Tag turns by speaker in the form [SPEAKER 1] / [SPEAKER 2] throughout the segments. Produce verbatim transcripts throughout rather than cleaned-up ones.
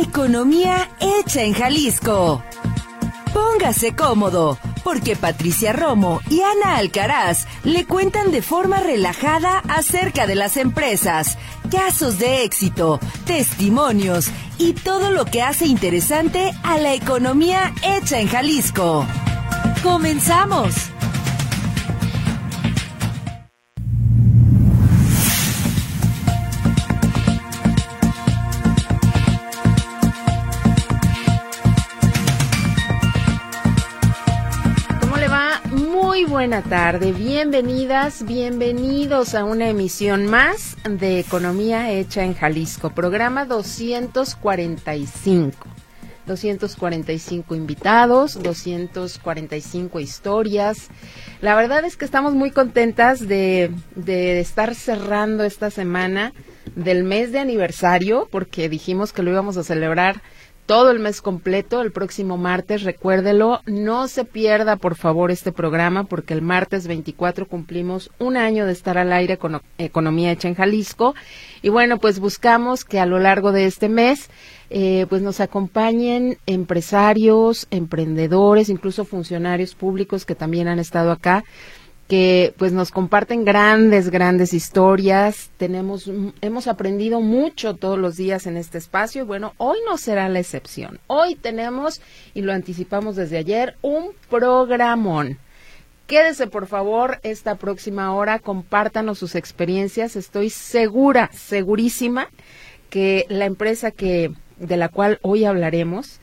[SPEAKER 1] Economía hecha en Jalisco. Póngase cómodo, porque Patricia Romo y Ana Alcaraz le cuentan de forma relajada acerca de las empresas, casos de éxito, testimonios y todo lo que hace interesante a la economía hecha en Jalisco. ¡Comenzamos!
[SPEAKER 2] Muy buena tarde, bienvenidas, bienvenidos a una emisión más de Economía Hecha en Jalisco, programa doscientos cuarenta y cinco. doscientos cuarenta y cinco invitados, doscientas cuarenta y cinco historias. La verdad es que estamos muy contentas de, de estar cerrando esta semana del mes de aniversario, porque dijimos que lo íbamos a celebrar todo el mes completo, el próximo martes, recuérdelo, no se pierda por favor este programa, porque el martes veinticuatro cumplimos un año de estar al aire con Economía Hecha en Jalisco, y bueno, pues buscamos que a lo largo de este mes, eh, pues nos acompañen empresarios, emprendedores, incluso funcionarios públicos que también han estado acá, que pues nos comparten grandes, grandes historias. Tenemos, hemos aprendido mucho todos los días en este espacio y bueno, hoy no será la excepción. Hoy tenemos, y lo anticipamos desde ayer, un programón. Quédese por favor esta próxima hora, compártanos sus experiencias. Estoy segura, segurísima que la empresa que de la cual hoy hablaremos,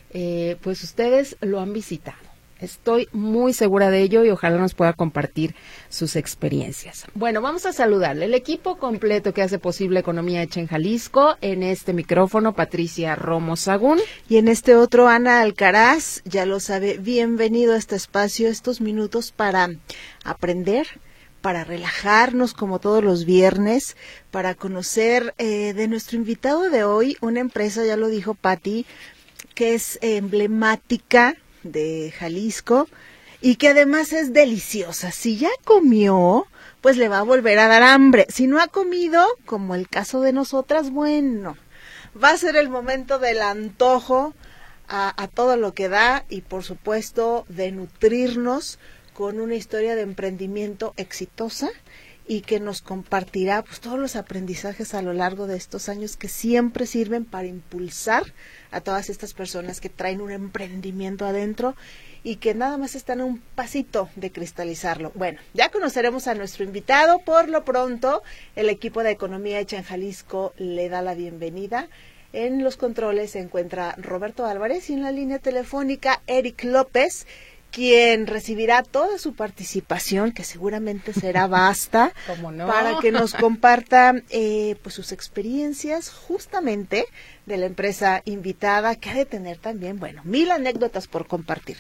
[SPEAKER 2] eh, pues ustedes lo han visitado. Estoy muy segura de ello y ojalá nos pueda compartir sus experiencias. Bueno, vamos a saludarle. El equipo completo que hace posible Economía Hecha en Jalisco, en este micrófono, Patricia Romo Sagún.
[SPEAKER 3] Y en este otro, Ana Alcaraz, ya lo sabe, bienvenido a este espacio, estos minutos para aprender, para relajarnos como todos los viernes, para conocer eh, de nuestro invitado de hoy, una empresa, ya lo dijo Pati, que es emblemática de Jalisco y que además es deliciosa. Si ya comió, pues le va a volver a dar hambre. Si no ha comido, como el caso de nosotras, bueno, va a ser el momento del antojo a, a todo lo que da y por supuesto de nutrirnos con una historia de emprendimiento exitosa y que nos compartirá pues todos los aprendizajes a lo largo de estos años que siempre sirven para impulsar a todas estas personas que traen un emprendimiento adentro y que nada más están a un pasito de cristalizarlo. Bueno, ya conoceremos a nuestro invitado. Por lo pronto, el equipo de Economía Hecha en Jalisco le da la bienvenida. En los controles se encuentra Roberto Álvarez y en la línea telefónica Eric López, quien recibirá toda su participación, que seguramente será vasta,
[SPEAKER 2] ¿Cómo no?
[SPEAKER 3] Para que nos comparta eh, pues sus experiencias justamente de la empresa invitada, que ha de tener también, bueno, mil anécdotas por compartir.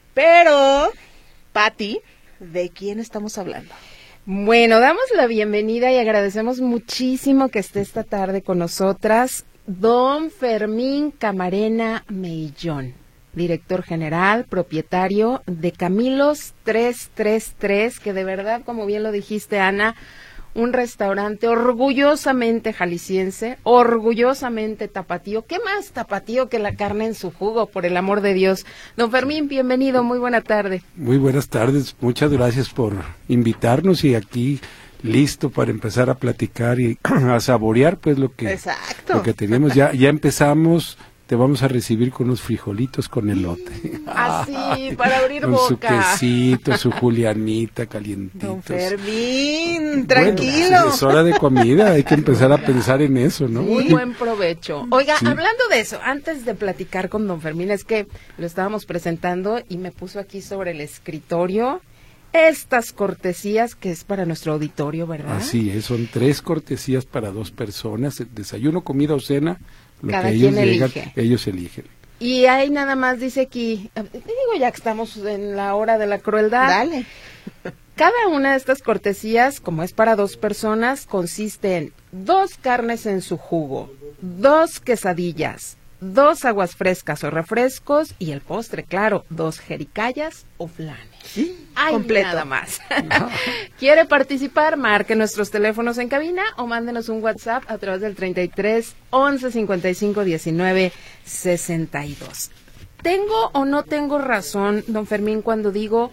[SPEAKER 3] Pero, Pati, ¿de quién estamos hablando?
[SPEAKER 2] Bueno, damos la bienvenida y agradecemos muchísimo que esté esta tarde con nosotras don Fermín Camarena Meillón, director general, propietario de Camilos trescientos treinta y tres, que de verdad, como bien lo dijiste, Ana, un restaurante orgullosamente jalisciense, orgullosamente tapatío. ¿Qué más tapatío que la carne en su jugo, por el amor de Dios? Don Fermín, bienvenido, muy buena tarde.
[SPEAKER 4] Muy buenas tardes, muchas gracias por invitarnos y aquí listo para empezar a platicar y a saborear pues lo que,
[SPEAKER 3] Exacto.
[SPEAKER 4] lo que tenemos. Ya, ya empezamos. Te vamos a recibir con unos frijolitos con elote.
[SPEAKER 2] Así, Ay, para abrir
[SPEAKER 4] con
[SPEAKER 2] boca.
[SPEAKER 4] Con su quesito, su julianita calientitos.
[SPEAKER 3] Don Fermín, tranquilo.
[SPEAKER 4] Bueno, es hora de comida, hay que empezar a pensar en eso, ¿no?
[SPEAKER 2] Muy buen provecho. Oiga,
[SPEAKER 4] Sí.
[SPEAKER 2] hablando de eso, antes de platicar con don Fermín, es que lo estábamos presentando y me puso aquí sobre el escritorio estas cortesías que es para nuestro auditorio, ¿verdad?
[SPEAKER 4] Así es, son tres cortesías para dos personas, desayuno, comida o cena. Lo
[SPEAKER 2] Cada
[SPEAKER 4] que ellos
[SPEAKER 2] quien
[SPEAKER 4] llegan,
[SPEAKER 2] elige.
[SPEAKER 4] ellos eligen.
[SPEAKER 2] Y ahí nada más dice aquí, te digo ya que estamos en la hora de la crueldad.
[SPEAKER 3] Dale.
[SPEAKER 2] Cada una de estas cortesías, como es para dos personas, consiste en dos carnes en su jugo, dos quesadillas, dos aguas frescas o refrescos y el postre, claro, dos jericayas o flanes.
[SPEAKER 3] Sí,
[SPEAKER 2] Ay,
[SPEAKER 3] completo.
[SPEAKER 2] nada más. ¿Quiere participar? Marque nuestros teléfonos en cabina o mándenos un WhatsApp a través del treinta y tres, once, cincuenta y cinco, diecinueve, sesenta y dos. ¿Tengo o no tengo razón, don Fermín, cuando digo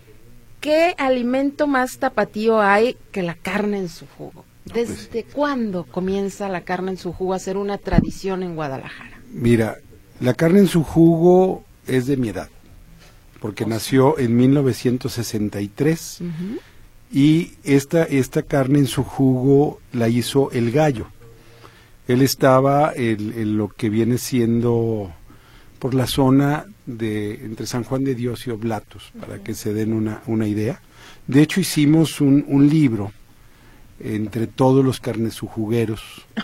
[SPEAKER 2] qué alimento más tapatío hay que la carne en su jugo? ¿Desde cuándo comienza la carne en su jugo a ser una tradición en Guadalajara?
[SPEAKER 4] Mira, la carne en su jugo es de mi edad, porque nació en mil novecientos sesenta y tres uh-huh. y esta, esta carne en su jugo la hizo El Gallo. Él estaba en, en lo que viene siendo por la zona de entre San Juan de Dios y Oblatos, uh-huh. para que se den una, una idea. De hecho, hicimos un, un libro entre todos los carnesujugueros,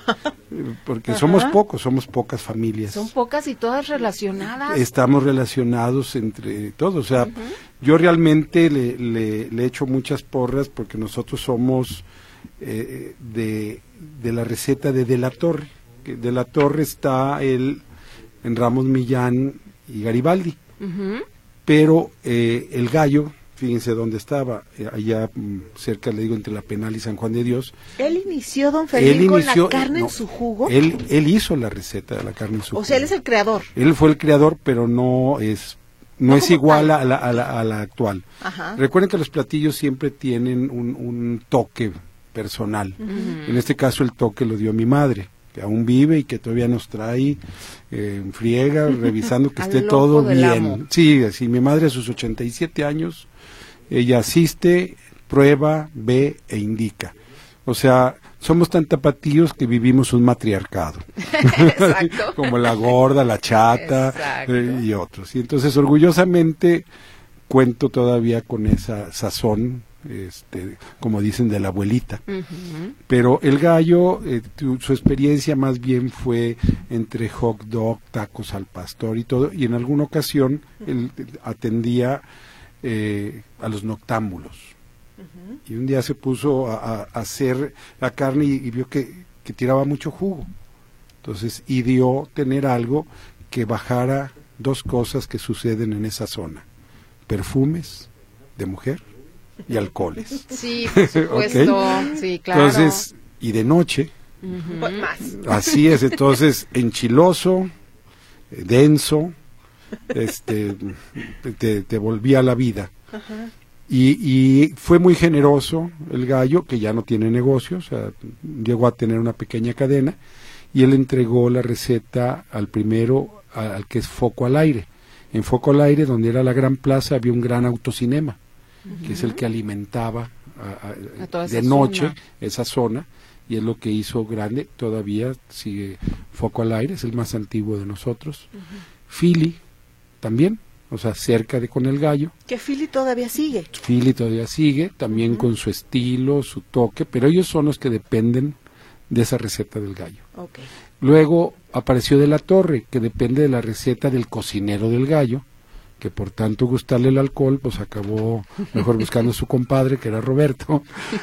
[SPEAKER 4] porque Ajá. somos pocos, somos pocas familias.
[SPEAKER 2] Son pocas y todas relacionadas.
[SPEAKER 4] Estamos relacionados entre todos, o sea, uh-huh. yo realmente le, le, le echo muchas porras porque nosotros somos eh, de, de la receta de De la Torre, que De la Torre está el, en Ramos Millán y Garibaldi, uh-huh. pero eh, El Gallo, fíjense dónde estaba, eh, allá mm, cerca, le digo, entre la Penal y San Juan de Dios.
[SPEAKER 3] ¿Él inició, don Fermín, con
[SPEAKER 4] inició,
[SPEAKER 3] la carne
[SPEAKER 4] no,
[SPEAKER 3] en su jugo?
[SPEAKER 4] Él, él hizo la receta de la carne en su
[SPEAKER 3] o
[SPEAKER 4] jugo.
[SPEAKER 3] O sea, él es el creador.
[SPEAKER 4] Él fue el creador, pero no es no, no es igual a la, a, la, a la actual.
[SPEAKER 3] Ajá.
[SPEAKER 4] Recuerden que los platillos siempre tienen un, un toque personal. Uh-huh. En este caso el toque lo dio mi madre, que aún vive y que todavía nos trae eh, en friega, revisando que esté todo bien.
[SPEAKER 2] Amo.
[SPEAKER 4] Sí, así, mi madre a sus ochenta y siete años, ella asiste, prueba, ve e indica. O sea, somos tan tapatíos que vivimos un matriarcado.
[SPEAKER 2] Exacto.
[SPEAKER 4] Como la gorda, la chata eh, y otros. Y entonces, orgullosamente, cuento todavía con esa sazón, este, como dicen, de la abuelita. Uh-huh. Pero El Gallo, eh, tu, su experiencia más bien fue entre hot dog, tacos al pastor y todo. Y en alguna ocasión, él atendía Eh, a los noctámbulos. Uh-huh. Y un día se puso a, a, a hacer la carne y, y vio que, que tiraba mucho jugo. Entonces ideó tener algo que bajara dos cosas que suceden en esa zona: perfumes de mujer y alcoholes.
[SPEAKER 2] Sí, por supuesto. ¿Okay? Sí, claro.
[SPEAKER 4] Entonces, y de noche,
[SPEAKER 3] uh-huh. pues más.
[SPEAKER 4] Así es, entonces, enchiloso, eh, denso, este te, te volvía a la vida. Ajá. Y, y fue muy generoso El Gallo, que ya no tiene negocio, o sea, llegó a tener una pequeña cadena, y él entregó la receta al primero, a, al que es Foco al Aire. En Foco al Aire, donde era la gran plaza, había un gran autocinema, uh-huh. que es el que alimentaba a, a, a toda de esa noche zona. esa zona, y es lo que hizo grande. Todavía sigue Foco al Aire, es el más antiguo de nosotros. Uh-huh. Philly también, o sea, cerca de con El Gallo.
[SPEAKER 3] Que Philly todavía sigue.
[SPEAKER 4] Philly todavía sigue, también uh-huh. con su estilo, su toque, pero ellos son los que dependen de esa receta del Gallo.
[SPEAKER 3] Okay.
[SPEAKER 4] Luego apareció De la Torre, que depende de la receta del cocinero del Gallo, que por tanto gustarle el alcohol, pues acabó mejor buscando a su compadre, que era Roberto.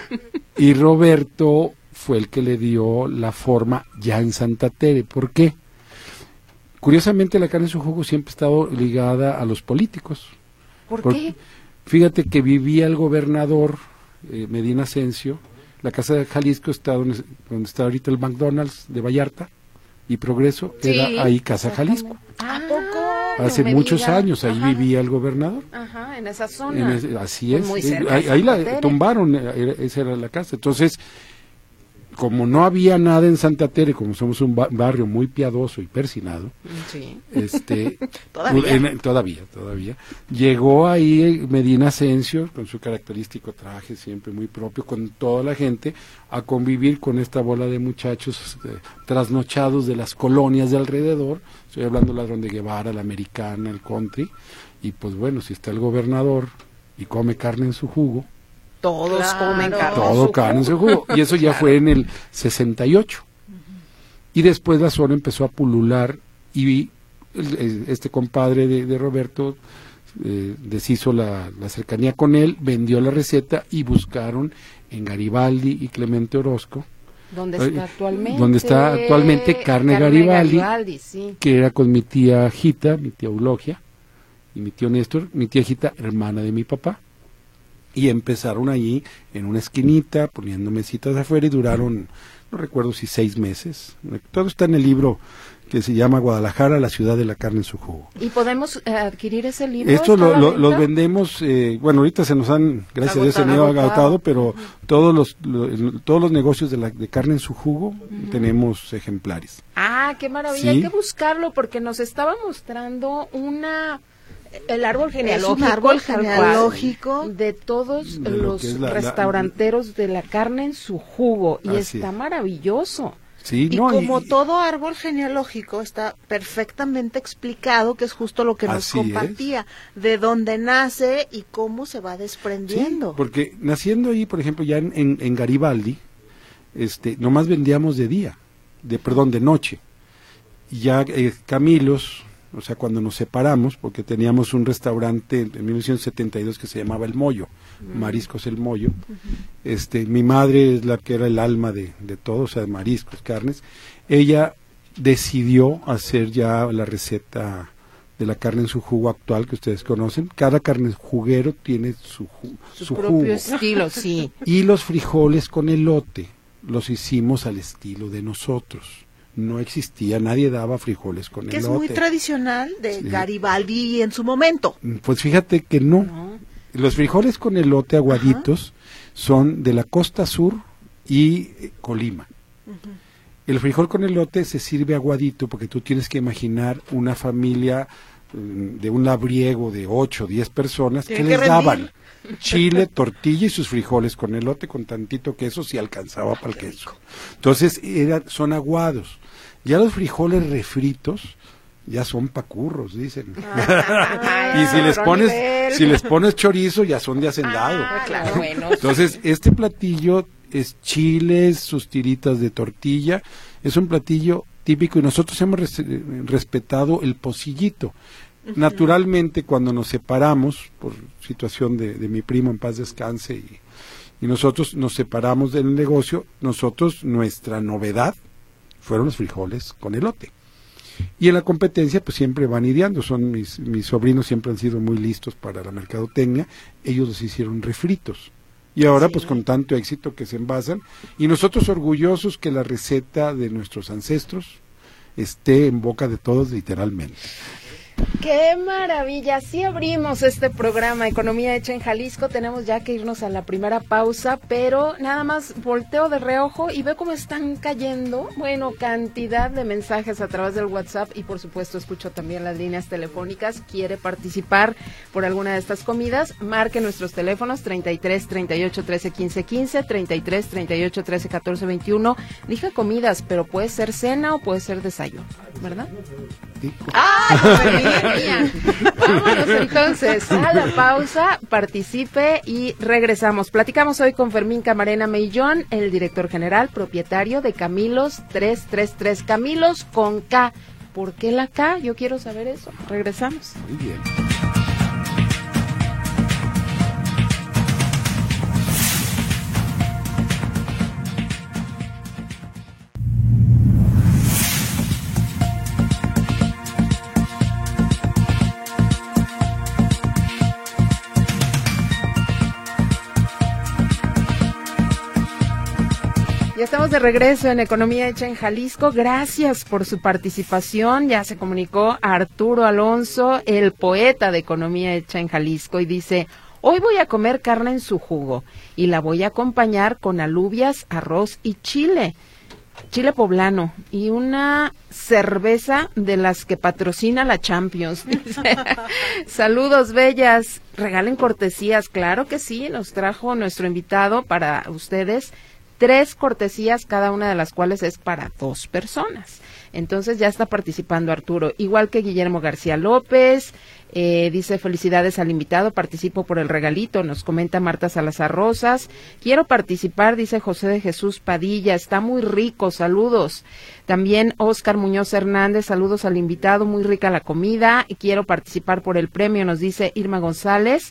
[SPEAKER 4] Y Roberto fue el que le dio la forma ya en Santa Tere. ¿Por qué? Curiosamente, la carne en su jugo siempre ha estado ligada a los políticos.
[SPEAKER 2] ¿Por qué?
[SPEAKER 4] Fíjate que vivía el gobernador eh, Medina Asensio. La Casa de Jalisco está donde, donde está ahorita el McDonald's de Vallarta y Progreso,
[SPEAKER 2] sí,
[SPEAKER 4] era ahí Casa Jalisco.
[SPEAKER 2] ¿A poco?
[SPEAKER 4] Hace
[SPEAKER 2] no
[SPEAKER 4] muchos
[SPEAKER 2] diga.
[SPEAKER 4] años, ahí
[SPEAKER 2] Ajá.
[SPEAKER 4] vivía el gobernador.
[SPEAKER 2] Ajá, en esa zona.
[SPEAKER 4] En ese, así es.
[SPEAKER 2] Pues
[SPEAKER 4] eh, ahí ahí la tumbaron, eh, esa era la casa. Entonces, como no había nada en Santa Tere, como somos un ba- barrio muy piadoso y persinado,
[SPEAKER 2] sí.
[SPEAKER 4] este,
[SPEAKER 3] ¿Todavía?
[SPEAKER 4] En, todavía, todavía, llegó ahí Medina Asensio, con su característico traje siempre muy propio, con toda la gente, a convivir con esta bola de muchachos eh, trasnochados de las colonias de alrededor. Estoy hablando del Ladrón de Guevara, la Americana, el Country, y pues bueno, si está el gobernador y come carne en su jugo,
[SPEAKER 2] Todos
[SPEAKER 3] claro.
[SPEAKER 2] comen carne.
[SPEAKER 4] todo carne en su jugo. Y eso ya claro. fue en el sesenta y ocho. Uh-huh. Y después la zona empezó a pulular y el, el, este compadre de, de Roberto eh, deshizo la, la cercanía con él, vendió la receta y buscaron en Garibaldi y Clemente Orozco
[SPEAKER 2] ¿Dónde está actualmente?
[SPEAKER 4] Donde está actualmente Carne, Carne Garibaldi,
[SPEAKER 2] Garibaldi sí.
[SPEAKER 4] Que era con mi tía Gita, mi tía Eulogia, y mi tío Néstor, mi tía Gita, hermana de mi papá. Y empezaron allí en una esquinita, poniendo mesitas afuera, y duraron, no recuerdo si seis meses. Todo está en el libro que se llama Guadalajara, la ciudad de la carne en su jugo.
[SPEAKER 2] ¿Y podemos eh, adquirir ese libro?
[SPEAKER 4] Esto lo, lo, los vendemos, eh, bueno, ahorita se nos han, gracias a Dios, se han ido agotado, pero uh-huh. todos los lo, todos los negocios de, la, de carne en su jugo uh-huh. tenemos ejemplares.
[SPEAKER 2] Ah, qué maravilla,
[SPEAKER 4] ¿Sí?
[SPEAKER 2] Hay que buscarlo porque nos estaba mostrando una... El árbol genealógico,
[SPEAKER 3] es un árbol genealógico
[SPEAKER 2] de todos
[SPEAKER 4] de
[SPEAKER 2] los
[SPEAKER 4] la,
[SPEAKER 2] restauranteros la, de la carne en su jugo y está
[SPEAKER 4] es.
[SPEAKER 2] maravilloso.
[SPEAKER 4] Sí,
[SPEAKER 3] y
[SPEAKER 4] no,
[SPEAKER 3] como
[SPEAKER 4] y,
[SPEAKER 3] todo árbol genealógico está perfectamente explicado, que es justo lo que nos compartía, es. de dónde nace y cómo se va desprendiendo.
[SPEAKER 4] Sí, porque naciendo ahí, por ejemplo, ya en, en, en Garibaldi, este, nomás vendíamos de día, de perdón, de noche. Y ya eh, Camilos, o sea, cuando nos separamos, porque teníamos un restaurante en mil novecientos setenta y dos que se llamaba El Mollo, uh-huh. Mariscos El Mollo. Uh-huh. Este, mi madre es la que era el alma de, de todo, o sea, de mariscos, carnes. Ella decidió hacer ya la receta de la carne en su jugo actual que ustedes conocen. Cada carne juguero tiene su, ju-
[SPEAKER 2] su,
[SPEAKER 4] su
[SPEAKER 2] propio
[SPEAKER 4] jugo.
[SPEAKER 2] estilo, sí.
[SPEAKER 4] Y los frijoles con elote los hicimos al estilo de nosotros. No existía, nadie daba frijoles con
[SPEAKER 3] que
[SPEAKER 4] elote.
[SPEAKER 3] Que es muy tradicional de sí. Garibaldi en su momento.
[SPEAKER 4] Pues fíjate que no. no. Los frijoles con elote aguaditos Ajá. son de la costa sur y Colima. Uh-huh. El frijol con elote se sirve aguadito porque tú tienes que imaginar una familia de un labriego de ocho o diez personas que, que les rendir. daban chile, tortilla y sus frijoles con elote con tantito queso si alcanzaba para el queso. Entonces era, son aguados. Ya los frijoles refritos ya son pacurros, dicen. Ah, y si les pones nivel. si les pones chorizo ya son de hacendado.
[SPEAKER 2] Ah, claro, bueno.
[SPEAKER 4] Entonces este platillo es chiles, sus tiritas de tortilla, es un platillo típico y nosotros hemos res- respetado el pocillito. Uh-huh. Naturalmente cuando nos separamos por situación de, de mi primo en paz descanse y, y nosotros nos separamos del negocio, nosotros nuestra novedad fueron los frijoles con elote. Y en la competencia pues siempre van ideando, son mis, mis sobrinos siempre han sido muy listos para la mercadotecnia, ellos los hicieron refritos. Y ahora sí. pues con tanto éxito que se envasan, y nosotros orgullosos que la receta de nuestros ancestros esté en boca de todos literalmente.
[SPEAKER 2] ¡Qué maravilla! Así abrimos este programa Economía Hecha en Jalisco. Tenemos ya que irnos a la primera pausa, pero nada más volteo de reojo y veo cómo están cayendo, bueno, cantidad de mensajes a través del WhatsApp y por supuesto escucho también las líneas telefónicas. ¿Quiere participar por alguna de estas comidas? Marque nuestros teléfonos treinta y tres, treinta y ocho, trece, quince, quince, treinta y tres, treinta y ocho, trece, catorce, veintiuno. Dije comidas, pero puede ser cena o puede ser desayuno, ¿verdad?
[SPEAKER 4] Sí.
[SPEAKER 2] ¡Ah! Vámonos entonces a la pausa, participe y regresamos. Platicamos hoy con Fermín Camarena Meillón, el director general, propietario de Camilos trescientos treinta y tres, Camilos con K. ¿Por qué la K? Yo quiero saber eso. Regresamos.
[SPEAKER 4] Muy bien.
[SPEAKER 2] Ya estamos de regreso en Economía Hecha en Jalisco. Gracias por su participación. Ya se comunicó Arturo Alonso, el poeta de Economía Hecha en Jalisco, y dice: hoy voy a comer carne en su jugo y la voy a acompañar con alubias, arroz y chile, chile poblano y una cerveza de las que patrocina la Champions. Saludos, bellas. Regalen cortesías. Claro que sí, nos trajo nuestro invitado para ustedes tres cortesías, cada una de las cuales es para dos personas. Entonces ya está participando Arturo, igual que Guillermo García López. Eh, dice: felicidades al invitado, participo por el regalito. Nos comenta Marta Salazar Rosas: quiero participar, dice José de Jesús Padilla, está muy rico, saludos. También Óscar Muñoz Hernández: saludos al invitado, muy rica la comida, quiero participar por el premio, nos dice Irma González.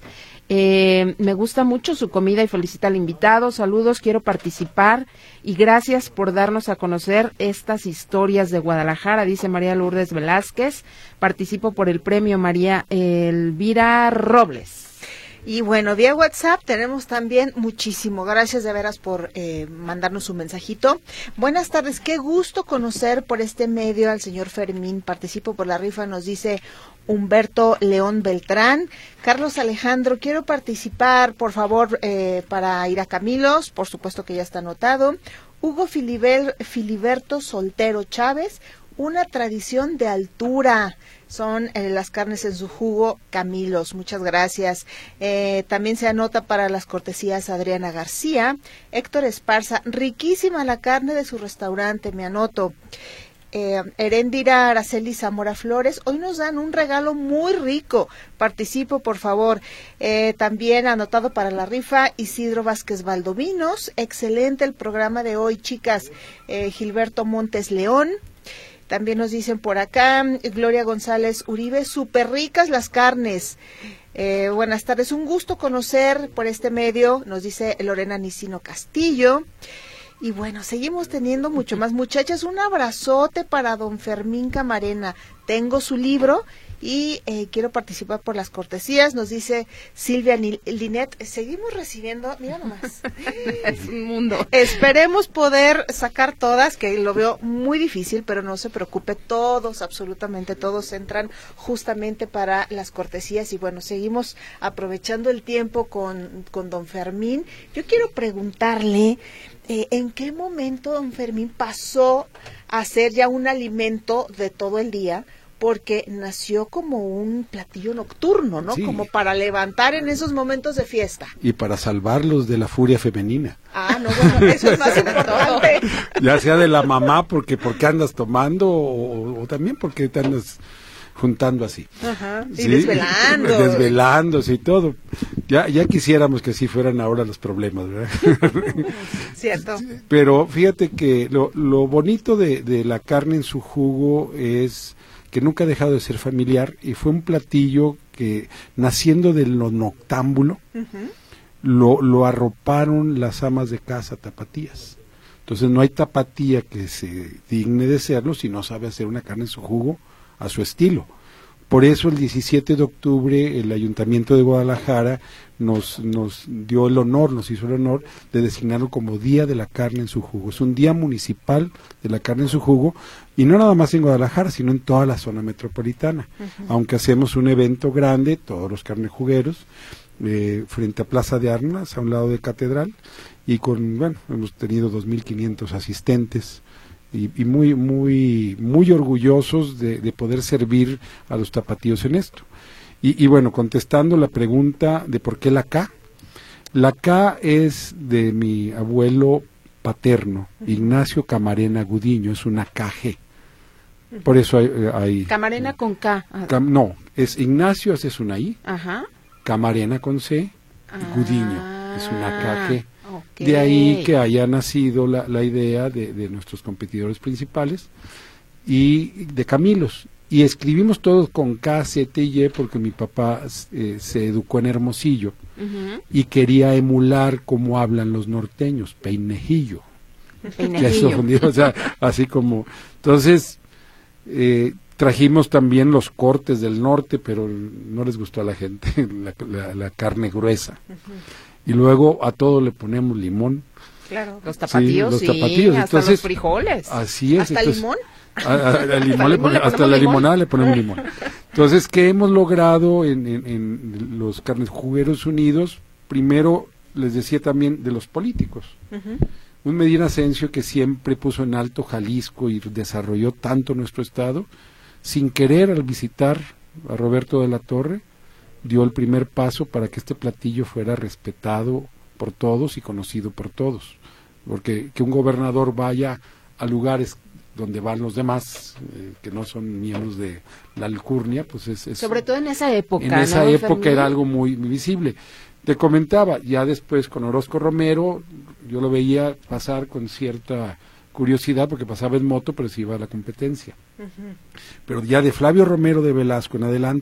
[SPEAKER 2] Eh, me gusta mucho su comida y felicita al invitado. Saludos, quiero participar y gracias por darnos a conocer estas historias de Guadalajara, dice María Lourdes Velázquez. Participo por el premio María Elvira Robles.
[SPEAKER 3] Y bueno, vía WhatsApp tenemos también muchísimo. Gracias de veras por eh, mandarnos un mensajito. Buenas tardes, qué gusto conocer por este medio al señor Fermín. Participo por la rifa, nos dice Humberto León Beltrán. Carlos Alejandro, quiero participar, por favor, eh, para ir a Camilos. Por supuesto que ya está anotado. Hugo Filiber, Filiberto Soltero Chávez, una tradición de altura. Son eh, las carnes en su jugo Camilos, muchas gracias. Eh, también se anota para las cortesías Adriana García. Héctor Esparza, riquísima la carne de su restaurante, me anoto. Eh, Heréndira Araceli Zamora Flores, hoy nos dan un regalo muy rico, participo por favor. Eh, también anotado para la rifa Isidro Vázquez Valdovinos, excelente el programa de hoy, chicas. Eh, Gilberto Montes León. También nos dicen por acá, Gloria González Uribe, súper ricas las carnes. Eh, buenas tardes, un gusto conocer por este medio, nos dice Lorena Nicino Castillo. Y bueno, seguimos teniendo mucho más. Muchachas, un abrazote para don Fermín Camarena. Tengo su libro y eh, quiero participar por las cortesías, nos dice Silvia Linet. Seguimos recibiendo, mira nomás,
[SPEAKER 2] es un mundo.
[SPEAKER 3] Esperemos poder sacar todas, que lo veo muy difícil, pero no se preocupe, todos, absolutamente todos entran justamente para las cortesías. Y bueno, seguimos aprovechando el tiempo con, con don Fermín. Yo quiero preguntarle, eh, ¿en qué momento don Fermín pasó a ser ya un alimento de todo el día? Porque nació como un platillo nocturno, ¿no? Sí. Como para levantar en esos momentos de fiesta.
[SPEAKER 4] Y para salvarlos de la furia femenina.
[SPEAKER 3] Ah, no, bueno, eso es más importante.
[SPEAKER 4] Ya sea de la mamá, porque porque andas tomando, o, o también porque te andas juntando así.
[SPEAKER 3] Ajá, y ¿sí? desvelando.
[SPEAKER 4] Desvelándose y todo. Ya ya quisiéramos que así fueran ahora los problemas, ¿verdad?
[SPEAKER 3] Cierto.
[SPEAKER 4] Pero fíjate que lo, lo bonito de, de la carne en su jugo es que nunca ha dejado de ser familiar, y fue un platillo que, naciendo de lo noctámbulo, uh-huh. lo, lo arroparon las amas de casa tapatías. Entonces no hay tapatía que se digne de serlo si no sabe hacer una carne en su jugo a su estilo. Por eso el diecisiete de octubre el Ayuntamiento de Guadalajara nos, nos dio el honor, nos hizo el honor de designarlo como Día de la Carne en su Jugo. Es un día municipal de la carne en su jugo, y no nada más en Guadalajara, sino en toda la zona metropolitana. Uh-huh. Aunque hacemos un evento grande, todos los carnejugueros, eh, frente a Plaza de Armas, a un lado de Catedral, y con, bueno, hemos tenido dos mil quinientos asistentes, Y, y muy muy muy orgullosos de, de poder servir a los tapatíos en esto. Y, y bueno, contestando la pregunta de por qué la K, la K es de mi abuelo paterno, Ignacio Camarena Gudiño, es una K G. Por eso hay... hay
[SPEAKER 2] Camarena con K.
[SPEAKER 4] Cam, no, es Ignacio, es una I,
[SPEAKER 2] ajá.
[SPEAKER 4] Camarena con C,
[SPEAKER 2] ah,
[SPEAKER 4] Gudiño, es una K G.
[SPEAKER 2] Okay.
[SPEAKER 4] De ahí que haya nacido la, la idea de, de nuestros competidores principales y de Camilos. Y escribimos todos con K, Z y Y porque mi papá eh, se educó en Hermosillo, uh-huh. y quería emular cómo hablan los norteños, peinejillo.
[SPEAKER 2] Peinejillo.
[SPEAKER 4] O sea, así como... Entonces, eh, trajimos también los cortes del norte, pero no les gustó a la gente la, la, la carne gruesa. Uh-huh. Y luego a todo le ponemos limón.
[SPEAKER 2] Claro, los tapatíos,
[SPEAKER 4] sí, los tapatíos.
[SPEAKER 2] Sí, hasta
[SPEAKER 4] entonces,
[SPEAKER 2] los frijoles.
[SPEAKER 4] Así es.
[SPEAKER 3] ¿Hasta
[SPEAKER 4] entonces,
[SPEAKER 3] limón?
[SPEAKER 4] A, a, a limón le pone,
[SPEAKER 2] le
[SPEAKER 4] hasta la
[SPEAKER 2] limón?
[SPEAKER 4] limonada le ponemos limón. Entonces, ¿qué hemos logrado en, en, en los carnejugueros unidos? Primero, les decía también de los políticos. Uh-huh. Un Medina Ascencio que siempre puso en alto Jalisco y desarrolló tanto nuestro estado, sin querer, al visitar a Roberto de la Torre, dio el primer paso para que este platillo fuera respetado por todos y conocido por todos, porque que un gobernador vaya a lugares donde van los demás, eh, que no son miembros de la alcurnia, pues es... es
[SPEAKER 2] sobre todo en esa época,
[SPEAKER 4] En esa
[SPEAKER 2] ¿no,
[SPEAKER 4] época
[SPEAKER 2] Fermín?
[SPEAKER 4] Era algo muy, muy visible. Te comentaba, ya después con Orozco Romero, yo lo veía pasar con cierta curiosidad, porque pasaba en moto, pero se iba a la competencia. Uh-huh. Pero ya de Flavio Romero de Velasco en adelante,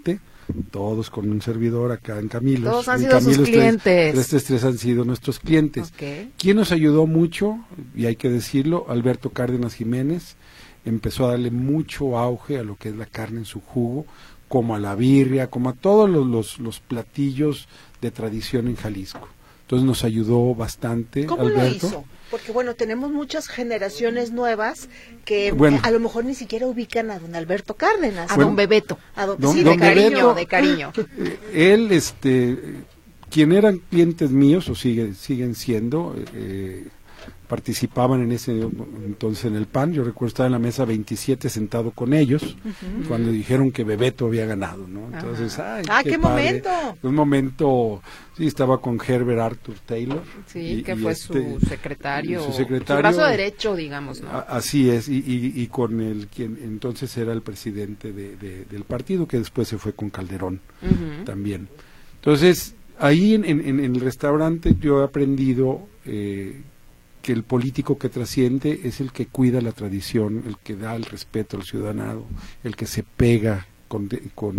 [SPEAKER 4] todos con un servidor acá en Camilos.
[SPEAKER 2] Todos han
[SPEAKER 4] en
[SPEAKER 2] sido
[SPEAKER 4] Camilos
[SPEAKER 2] sus clientes.
[SPEAKER 4] tres tres tres han sido nuestros clientes.
[SPEAKER 2] Okay.
[SPEAKER 4] ¿Quién nos ayudó mucho? Y hay que decirlo, Alberto Cárdenas Jiménez empezó a darle mucho auge a lo que es la carne en su jugo, como a la birria, como a todos los, los, los platillos de tradición en Jalisco. Entonces nos ayudó bastante.
[SPEAKER 3] ¿Cómo
[SPEAKER 4] Alberto.
[SPEAKER 3] lo hizo? Porque bueno, tenemos muchas generaciones nuevas que
[SPEAKER 4] bueno,
[SPEAKER 3] eh, a lo mejor ni siquiera ubican a don Alberto Cárdenas.
[SPEAKER 2] A
[SPEAKER 4] bueno,
[SPEAKER 2] don Bebeto.
[SPEAKER 3] A don,
[SPEAKER 4] don,
[SPEAKER 3] sí,
[SPEAKER 4] don
[SPEAKER 3] de cariño.
[SPEAKER 4] Bebeto,
[SPEAKER 2] de cariño.
[SPEAKER 4] Eh, él, este, quien eran clientes míos, o sigue, siguen siendo, eh, participaban en ese entonces en el P A N. Yo recuerdo estar en la mesa veintisiete sentado con ellos, uh-huh. cuando dijeron que Bebeto había ganado, ¿no? Entonces, ay,
[SPEAKER 3] ah,
[SPEAKER 4] qué,
[SPEAKER 3] qué momento.
[SPEAKER 4] Un momento, sí, estaba con Herbert Arthur Taylor.
[SPEAKER 2] Sí,
[SPEAKER 4] y,
[SPEAKER 2] que
[SPEAKER 4] y
[SPEAKER 2] fue
[SPEAKER 4] este,
[SPEAKER 2] su secretario,
[SPEAKER 4] su secretario,
[SPEAKER 2] su brazo derecho, digamos, ¿no?
[SPEAKER 4] A, así es, y, y, y con el quien entonces era el presidente de, de, del partido, que después se fue con Calderón, uh-huh. también. Entonces, ahí en, en, en el restaurante yo he aprendido eh, que el político que trasciende es el que cuida la tradición, el que da el respeto al ciudadano, el que se pega con, con,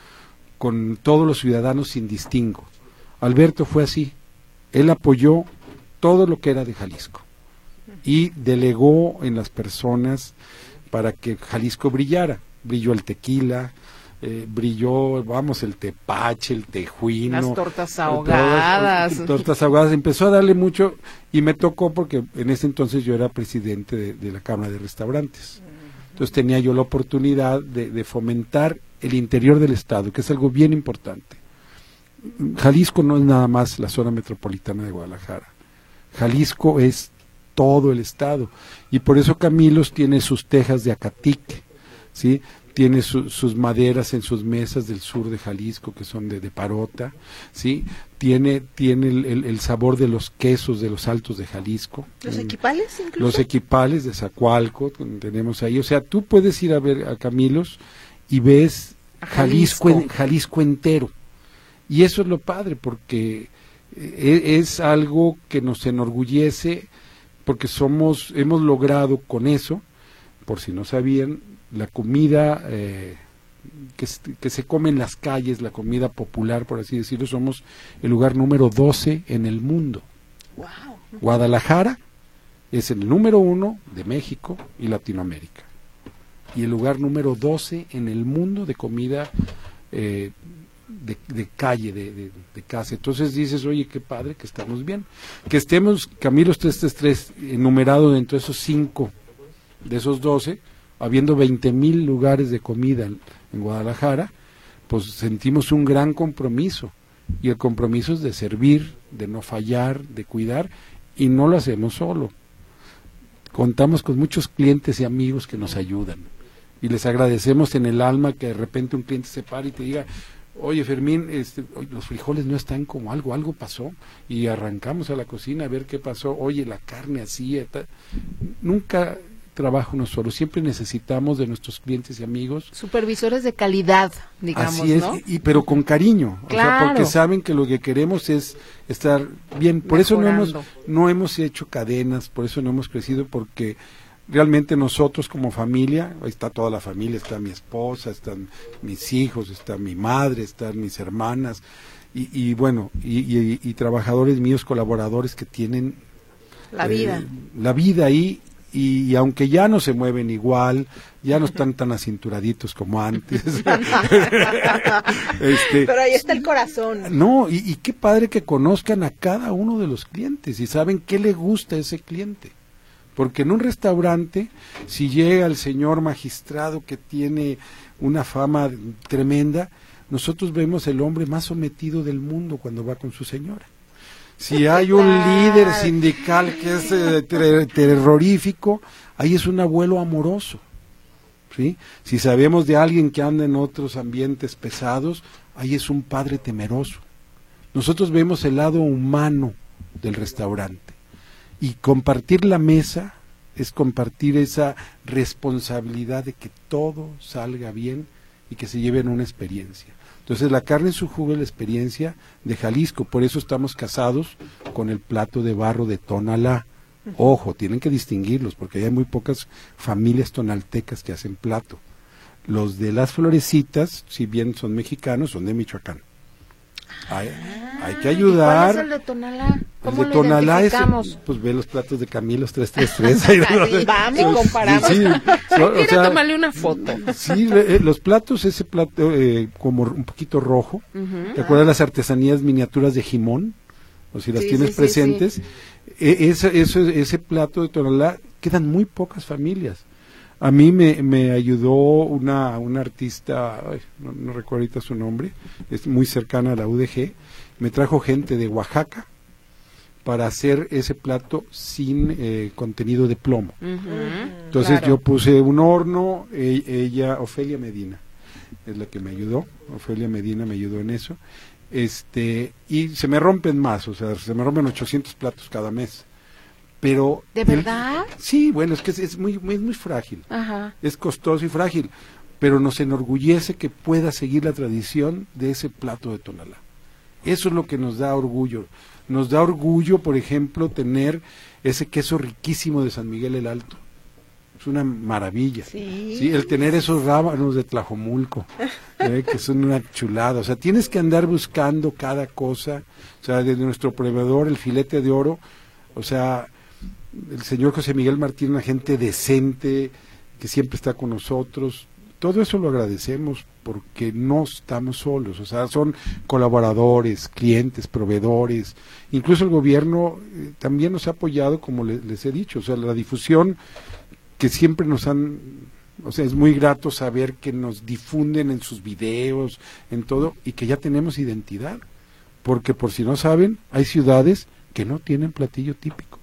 [SPEAKER 4] con todos los ciudadanos sin distingo. Alberto fue así, él apoyó todo lo que era de Jalisco y delegó en las personas para que Jalisco brillara. Brilló el tequila, eh, brilló, vamos, el tepache, el tejuino,
[SPEAKER 2] las tortas ahogadas,
[SPEAKER 4] todas, tortas ahogadas, empezó a darle mucho, y me tocó porque en ese entonces yo era presidente de, de la Cámara de Restaurantes, entonces tenía yo la oportunidad de, de fomentar el interior del estado, que es algo bien importante. Jalisco no es nada más la zona metropolitana de Guadalajara, Jalisco es todo el estado, y por eso Camilos tiene sus tejas de acatique, ¿sí? Tiene su, sus maderas en sus mesas del sur de Jalisco, que son de, de parota, ¿sí? Tiene, tiene el, el, el sabor de los quesos de los Altos de Jalisco.
[SPEAKER 3] ¿Los equipales incluso?
[SPEAKER 4] Los equipales de Zacualco, tenemos ahí. O sea, tú puedes ir a ver a Camilos y ves Jalisco, Jalisco, en, Jalisco entero. Y eso es lo padre, porque es, es algo que nos enorgullece, porque somos, hemos logrado con eso, por si no sabían, la comida eh, que, que se come en las calles, la comida popular, por así decirlo, somos el lugar número doce en el mundo.
[SPEAKER 3] Wow.
[SPEAKER 4] Guadalajara es el número uno de México y Latinoamérica, y el lugar número doce en el mundo de comida eh, de, de calle, de, de, de casa. Entonces dices, oye, qué padre que estamos bien, que estemos Camilos trescientos treinta y tres enumerado dentro de esos cinco, de esos doce, habiendo veinte mil lugares de comida en, en Guadalajara, pues sentimos un gran compromiso, y el compromiso es de servir, de no fallar, de cuidar, y no lo hacemos solo. Contamos con muchos clientes y amigos que nos ayudan, y les agradecemos en el alma que de repente un cliente se pare y te diga, oye Fermín, este, los frijoles no están como algo, algo pasó, y arrancamos a la cocina a ver qué pasó, oye, la carne así, tal. Nunca trabajo uno solo, siempre necesitamos de nuestros clientes y amigos.
[SPEAKER 2] Supervisores de calidad, digamos,
[SPEAKER 4] así es,
[SPEAKER 2] ¿no?
[SPEAKER 4] y, pero con cariño,
[SPEAKER 2] claro.
[SPEAKER 4] O sea, porque saben que lo que queremos es estar bien, por Mejorando. eso no hemos, no hemos hecho cadenas, por eso no hemos crecido, porque realmente nosotros como familia, ahí está toda la familia, está mi esposa, están mis hijos, está mi madre, están mis hermanas, y, y bueno, y, y, y trabajadores míos, colaboradores que tienen
[SPEAKER 2] la vida,
[SPEAKER 4] eh, la vida ahí. Y, y aunque ya no se mueven igual, ya no están tan acinturaditos como antes.
[SPEAKER 3] este, Pero ahí está el corazón.
[SPEAKER 4] No, y, y qué padre que conozcan a cada uno de los clientes y saben qué le gusta a ese cliente. Porque en un restaurante, si llega el señor magistrado que tiene una fama tremenda, nosotros vemos el hombre más sometido del mundo cuando va con su señora. Si hay un líder sindical que es eh, ter terrorífico, ahí es un abuelo amoroso, ¿sí? Si sabemos de alguien que anda en otros ambientes pesados, ahí es un padre temeroso. Nosotros vemos el lado humano del restaurante, y compartir la mesa es compartir esa responsabilidad de que todo salga bien y que se lleven una experiencia. Entonces la carne en su jugo es la experiencia de Jalisco, por eso estamos casados con el plato de barro de Tonalá. Ojo, tienen que distinguirlos, porque hay muy pocas familias tonaltecas que hacen plato. Los de las Florecitas, si bien son mexicanos, son de Michoacán. Hay,
[SPEAKER 2] Ah,
[SPEAKER 4] hay que ayudar.
[SPEAKER 2] ¿y cuál es el de Tonalá? ¿Cómo
[SPEAKER 4] El de
[SPEAKER 2] lo
[SPEAKER 4] Tonalá es,
[SPEAKER 2] identificamos?
[SPEAKER 4] pues ve los platos de Camilos tres tres tres. Ahí,
[SPEAKER 2] Así, vamos,
[SPEAKER 4] sí,
[SPEAKER 2] comparamos.
[SPEAKER 4] sí, sí, o
[SPEAKER 2] Quiero
[SPEAKER 4] sea,
[SPEAKER 2] tomarle una foto.
[SPEAKER 4] Sí, eh, los platos, ese plato eh, como un poquito rojo.
[SPEAKER 2] Uh-huh.
[SPEAKER 4] ¿Te acuerdas las artesanías miniaturas de Jimón? O si las
[SPEAKER 2] Sí,
[SPEAKER 4] tienes
[SPEAKER 2] sí, sí,
[SPEAKER 4] presentes.
[SPEAKER 2] sí.
[SPEAKER 4] Eh, ese, ese, ese plato de Tonalá, quedan muy pocas familias. A mí me, me ayudó una, una artista, ay, no, no recuerdo ahorita su nombre, es muy cercana a la U D G, me trajo gente de Oaxaca para hacer ese plato sin eh, contenido de plomo.
[SPEAKER 2] Uh-huh.
[SPEAKER 4] Entonces
[SPEAKER 2] Claro.
[SPEAKER 4] yo puse un horno, e- ella, Ofelia Medina, es la que me ayudó, Ofelia Medina me ayudó en eso, este y se me rompen más, o sea, se me rompen ochocientos platos cada mes. Pero
[SPEAKER 2] ¿De
[SPEAKER 4] el-
[SPEAKER 2] verdad?
[SPEAKER 4] sí, bueno, es que es, es muy, muy, muy frágil,
[SPEAKER 2] Ajá.
[SPEAKER 4] es costoso y frágil, pero nos enorgullece que pueda seguir la tradición de ese plato de Tonalá. Eso es lo que nos da orgullo. Nos da orgullo, por ejemplo, tener ese queso riquísimo de San Miguel el Alto. Es una maravilla.
[SPEAKER 2] Sí.
[SPEAKER 4] Sí, el tener esos rábanos de Tlajomulco, eh, que son una chulada. O sea, tienes que andar buscando cada cosa. O sea, de nuestro proveedor, el filete de oro, o sea, el señor José Miguel Martín, una gente decente, que siempre está con nosotros. Todo eso lo agradecemos porque no estamos solos, o sea, son colaboradores, clientes, proveedores, incluso el gobierno eh, también nos ha apoyado, como le- les he dicho, o sea, la difusión que siempre nos han, o sea, es muy grato saber que nos difunden en sus videos, en todo, y que ya tenemos identidad, porque por si no saben, hay ciudades que no tienen platillo típico.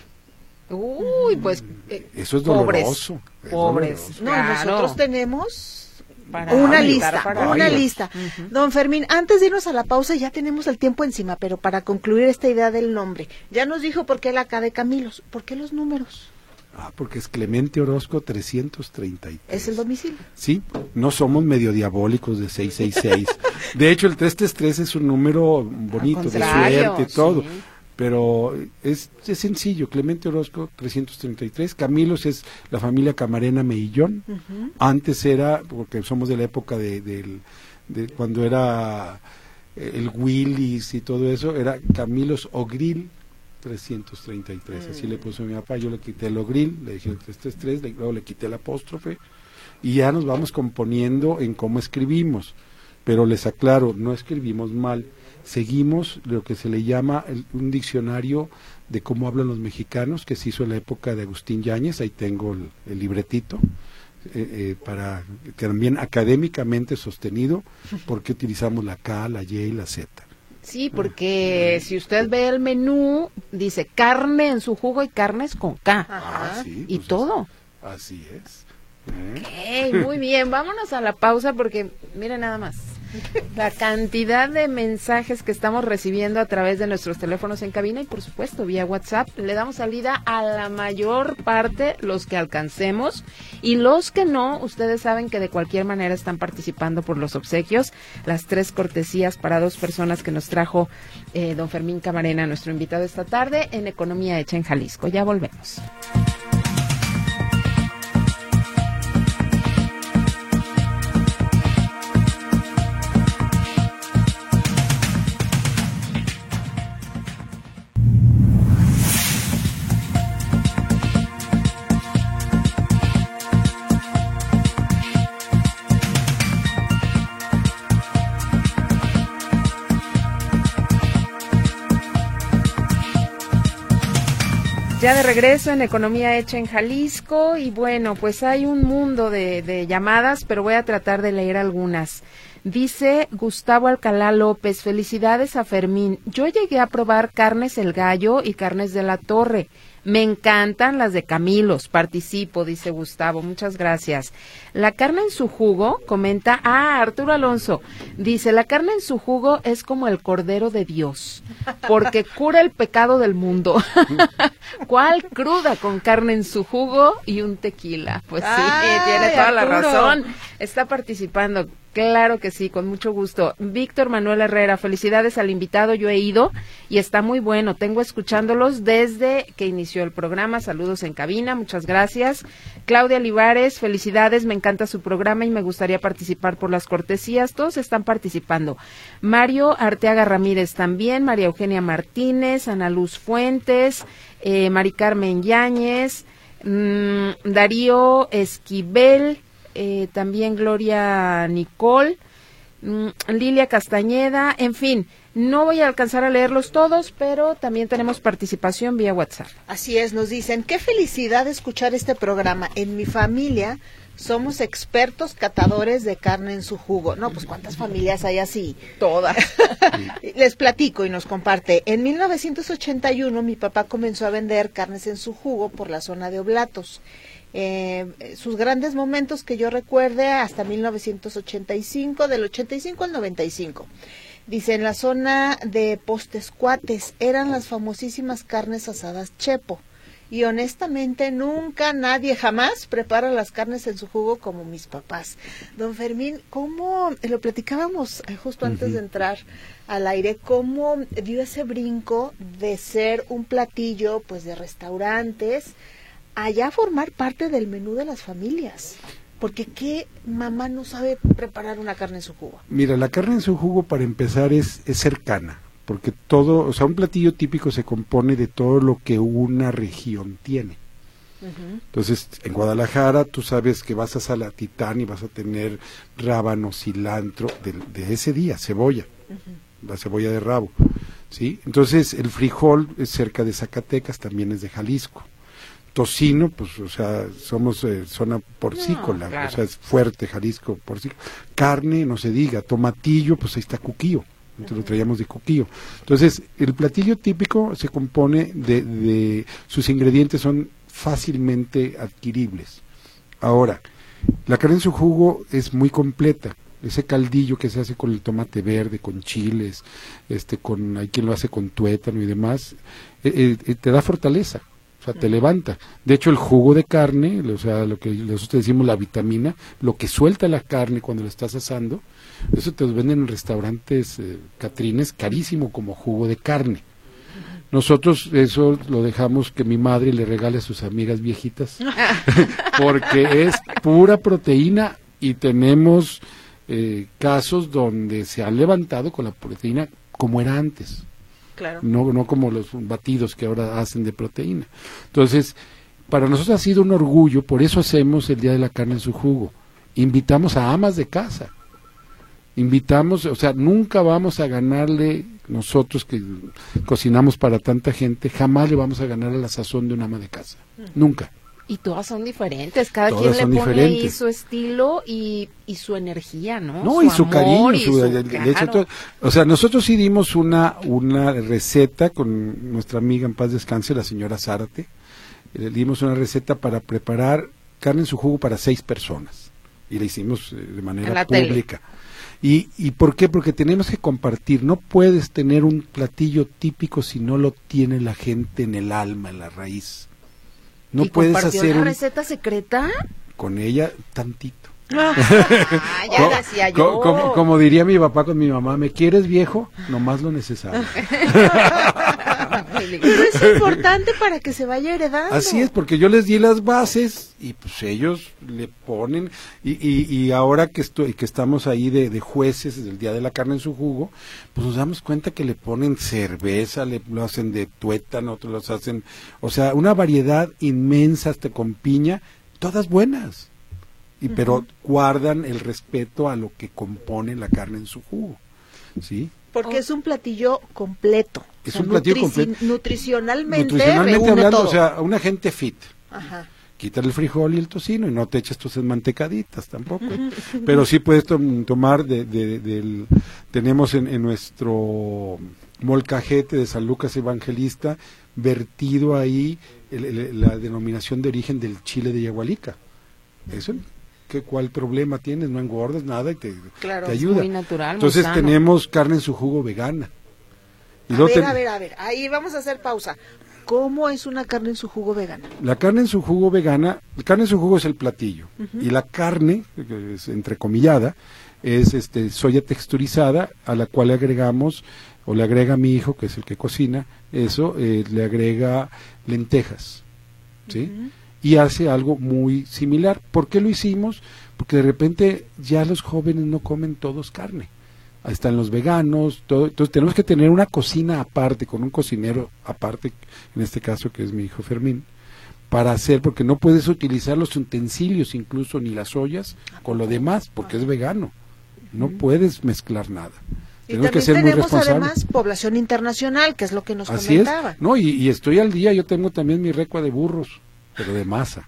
[SPEAKER 2] Uy, pues eh,
[SPEAKER 4] Eso es
[SPEAKER 2] pobres,
[SPEAKER 4] doloroso. es
[SPEAKER 2] pobres.
[SPEAKER 4] doloroso.
[SPEAKER 3] No, y
[SPEAKER 2] Claro.
[SPEAKER 3] nosotros tenemos
[SPEAKER 2] Para
[SPEAKER 3] una
[SPEAKER 2] aumentar,
[SPEAKER 3] lista,
[SPEAKER 2] para
[SPEAKER 3] una
[SPEAKER 4] varios.
[SPEAKER 3] lista.
[SPEAKER 2] Ujú.
[SPEAKER 3] Don Fermín, antes de irnos a la pausa, ya tenemos el tiempo encima, pero para concluir esta idea del nombre, ya nos dijo por qué la K de Camilos, ¿por qué los números?
[SPEAKER 4] Ah, porque es Clemente Orozco trescientos treinta y tres.
[SPEAKER 3] Es el domicilio.
[SPEAKER 4] Sí, no somos medio diabólicos de seiscientos sesenta y seis. De hecho, el trescientos treinta y tres es un número bonito, de
[SPEAKER 2] contrario,
[SPEAKER 4] suerte, todo.
[SPEAKER 2] sí.
[SPEAKER 4] Pero es, es sencillo, Clemente Orozco trescientos treinta y tres, Camilos es la familia Camarena Meillón.
[SPEAKER 3] Ujú.
[SPEAKER 4] Antes era, porque somos de la época de, del- de cuando era eh, el Willis y todo eso, era Camilos Ogril trescientos treinta y tres, así le puso mi papá, yo le quité el Ogril, le dije el trescientos treinta y tres, le- luego le quité el apóstrofe, y ya nos vamos componiendo en cómo escribimos, pero les aclaro, no escribimos mal, seguimos lo que se le llama el- un diccionario de cómo hablan los mexicanos, que se hizo en la época de Agustín Yáñez, ahí tengo el, el libretito, eh, eh, para también académicamente sostenido, porque utilizamos la K, la Y y la Z.
[SPEAKER 2] Sí, porque si usted ve el menú, dice carne en su jugo y carnes con K.
[SPEAKER 4] Ah, sí,
[SPEAKER 2] Y
[SPEAKER 4] pues
[SPEAKER 2] todo.
[SPEAKER 4] Así es. ¿eh?
[SPEAKER 2] Ey, muy bien, vámonos a la pausa porque, miren nada más, la cantidad de mensajes que estamos recibiendo a través de nuestros teléfonos en cabina y por supuesto vía WhatsApp, le damos salida a la mayor parte, los que alcancemos, y los que no, ustedes saben que de cualquier manera están participando por los obsequios, las tres cortesías para dos personas que nos trajo eh, don Fermín Camarena, nuestro invitado esta tarde en Economía Hecha en Jalisco. Ya volvemos. Ya de regreso en Economía Hecha en Jalisco y bueno, pues hay un mundo de, de llamadas, pero voy a tratar de leer algunas. Dice Gustavo Alcalá López, felicidades a Fermín. Yo llegué a probar carnes El Gallo y carnes de la Torre. Me encantan las de Camilos, participo, dice Gustavo, muchas gracias. La carne en su jugo, comenta, ah, Arturo Alonso, dice, la carne en su jugo es como el cordero de Dios, porque cura el pecado del mundo. ¿Cuál cruda con carne en su jugo y un tequila? Pues sí,
[SPEAKER 3] Ay,
[SPEAKER 2] tiene toda la
[SPEAKER 3] Arturo.
[SPEAKER 2] razón. Está participando, claro que sí, con mucho gusto. Víctor Manuel Herrera, felicidades al invitado, yo he ido y está muy bueno, tengo escuchándolos desde que inició el programa, saludos en cabina, muchas gracias. Claudia Olivares, felicidades, me encanta su programa y me gustaría participar por las cortesías, todos están participando. Mario Arteaga Ramírez también, María Eugenia Martínez, Ana Luz Fuentes, eh, Mari Carmen Yáñez, mmm, Darío Esquivel, Eh, también Gloria Nicole, mmm, Lilia Castañeda, en fin, no voy a alcanzar a leerlos todos, pero también tenemos participación vía WhatsApp.
[SPEAKER 3] Así es, nos dicen, qué felicidad escuchar este programa. En mi familia somos expertos catadores de carne en su jugo. No, pues ¿cuántas familias hay así?
[SPEAKER 2] Todas.
[SPEAKER 3] Les platico y nos comparte. En mil novecientos ochenta y uno mi papá comenzó a vender carnes en su jugo por la zona de Oblatos. Eh, sus grandes momentos que yo recuerde hasta mil novecientos ochenta y cinco, del ochenta y cinco al noventa y cinco. Dice, en la zona de Postescuates eran las famosísimas carnes asadas Chepo. Y honestamente nunca nadie jamás prepara las carnes en su jugo como mis papás. Don Fermín, ¿cómo, lo platicábamos justo antes uh-huh. de entrar al aire, cómo dio ese brinco de ser un platillo pues de restaurantes allá formar parte del menú de las familias? Porque ¿qué mamá no sabe preparar una carne en su jugo? Mira,
[SPEAKER 4] la carne en su jugo para empezar es, es cercana, porque todo, o sea, un platillo típico se compone de todo lo que una región tiene. Uh-huh. Entonces, en Guadalajara tú sabes que vas a Salatitán y vas a tener rábano, cilantro, de, de ese día, cebolla, uh-huh. la cebolla de rabo, ¿sí? Entonces, el frijol es cerca de Zacatecas, también es de Jalisco. Tocino, pues, o sea, somos eh, zona porcícola, no, claro. o sea, es fuerte Jalisco, porcícola. Carne, no se diga, tomatillo, pues ahí está Cuquío, entonces uh-huh. lo traíamos de Cuquío. Entonces, el platillo típico se compone de, de, sus ingredientes son fácilmente adquiribles. Ahora, la carne en su jugo es muy completa. Ese caldillo que se hace con el tomate verde, con chiles, este, con, hay quien lo hace con tuétano y demás, eh, eh, te da fortaleza. O sea, te levanta. De hecho, el jugo de carne, o sea, lo que nosotros decimos la vitamina, lo que suelta la carne cuando la estás asando, eso te lo venden en restaurantes eh, catrines, carísimo como jugo de carne. Nosotros eso lo dejamos que mi madre le regale a sus amigas viejitas, porque es pura proteína y tenemos eh, casos donde se han levantado con la proteína como era antes. Claro. No, no como los batidos que ahora hacen de proteína. Entonces, para nosotros ha sido un orgullo, por eso hacemos el Día de la Carne en su jugo. Invitamos a amas de casa. Invitamos, o sea, nunca vamos a ganarle, nosotros que cocinamos para tanta gente, jamás le vamos a ganar a la sazón de una ama de casa. Mm. Nunca.
[SPEAKER 2] Y todas son diferentes, cada todas quien le pone diferentes. Ahí su estilo y, y su energía, ¿no?
[SPEAKER 4] No,
[SPEAKER 2] su
[SPEAKER 4] y su cariño,
[SPEAKER 2] y
[SPEAKER 4] su,
[SPEAKER 2] su,
[SPEAKER 4] de,
[SPEAKER 2] claro.
[SPEAKER 4] de hecho, todo, o sea, nosotros sí dimos una, una receta con nuestra amiga en paz descanse, la señora Zárate, le dimos una receta para preparar carne en su jugo para seis personas, y la hicimos de manera pública. ¿Y, ¿Y por qué? Porque tenemos que compartir, no puedes tener un platillo típico si no lo tiene la gente en el alma, en la raíz. No puedes hacer
[SPEAKER 2] una
[SPEAKER 4] un...
[SPEAKER 2] receta secreta?
[SPEAKER 4] Con ella, tantito.
[SPEAKER 2] Ah, ya decía yo.
[SPEAKER 4] Como, como, como diría mi papá con mi mamá, ¿me quieres viejo? Nomás lo necesario.
[SPEAKER 3] Pero es importante para que se vaya heredando.
[SPEAKER 4] Así es, porque yo les di las bases y pues ellos le ponen, y, y, y ahora que estoy, que estamos ahí de, de jueces del Día de la Carne en su jugo, pues nos damos cuenta que le ponen cerveza, le lo hacen de tuétano, otros los hacen, o sea, una variedad inmensa hasta con piña, todas buenas. Y uh-huh. pero guardan el respeto a lo que compone la carne en su jugo, ¿sí?
[SPEAKER 3] Porque oh. es un platillo completo.
[SPEAKER 4] Es
[SPEAKER 3] o sea,
[SPEAKER 4] un platillo
[SPEAKER 3] nutrici-
[SPEAKER 4] completo.
[SPEAKER 3] Nutricionalmente,
[SPEAKER 4] nutricionalmente hablando,
[SPEAKER 3] todo.
[SPEAKER 4] O sea, una gente fit.
[SPEAKER 3] Ajá.
[SPEAKER 4] Quítale el frijol y el tocino y no te eches tus mantecaditas tampoco. Pero sí puedes to- tomar de, de, del... Tenemos en, en nuestro molcajete de San Lucas Evangelista vertido ahí el, el, la denominación de origen del chile de Yagualica. Eso... ¿Qué, ¿Cuál problema tienes? No engordas nada y te,
[SPEAKER 2] claro,
[SPEAKER 4] te ayuda.
[SPEAKER 2] Es muy natural,
[SPEAKER 4] Entonces
[SPEAKER 2] muy
[SPEAKER 4] tenemos carne en su jugo vegana.
[SPEAKER 3] Y a ver, ten... a ver, a ver, ahí vamos a hacer pausa. ¿Cómo es una carne en su jugo vegana?
[SPEAKER 4] La carne en su jugo vegana, la carne en su jugo es el platillo, uh-huh. y la carne, que es entrecomillada, es este soya texturizada, a la cual le agregamos, o le agrega mi hijo, que es el que cocina, eso, eh, le agrega lentejas, ¿sí? Uh-huh. Y hace algo muy similar. ¿Por qué lo hicimos? Porque de repente ya los jóvenes no comen todos carne. Ahí están los veganos, todo, entonces tenemos que tener una cocina aparte, con un cocinero aparte, en este caso que es mi hijo Fermín, para hacer, porque no puedes utilizar los utensilios, incluso ni las ollas, con lo demás, porque es vegano, no uh-huh. puedes mezclar nada.
[SPEAKER 3] Y tenemos que ser tenemos muy responsables. Además población internacional, que es lo que nos
[SPEAKER 4] Así
[SPEAKER 3] comentaba.
[SPEAKER 4] Es. No, y, y estoy al día, yo tengo también mi recua de burros, pero de masa.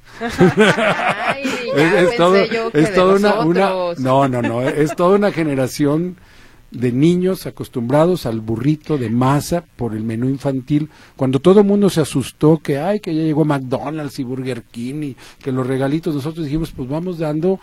[SPEAKER 2] Ay, ya
[SPEAKER 4] es, es todo,
[SPEAKER 2] yo que
[SPEAKER 4] es toda una, una,
[SPEAKER 2] otros.
[SPEAKER 4] no, no, no, es toda una generación de niños acostumbrados al burrito de masa por el menú infantil, cuando todo el mundo se asustó que ay que ya llegó McDonald's y Burger King y que los regalitos, nosotros dijimos pues vamos dando